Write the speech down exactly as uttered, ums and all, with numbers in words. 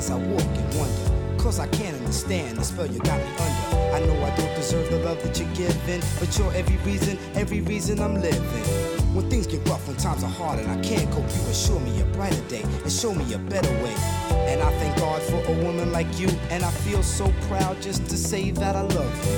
as I walk and wonder, cause I can't understand the spell you got me under. I know I don't deserve the love that you're giving, but you're every reason, every reason I'm living. When things get rough, when times are hard and I can't cope, you assure me a brighter day and show me a better way. And I thank God for a woman like you, and I feel so proud just to say that I love you.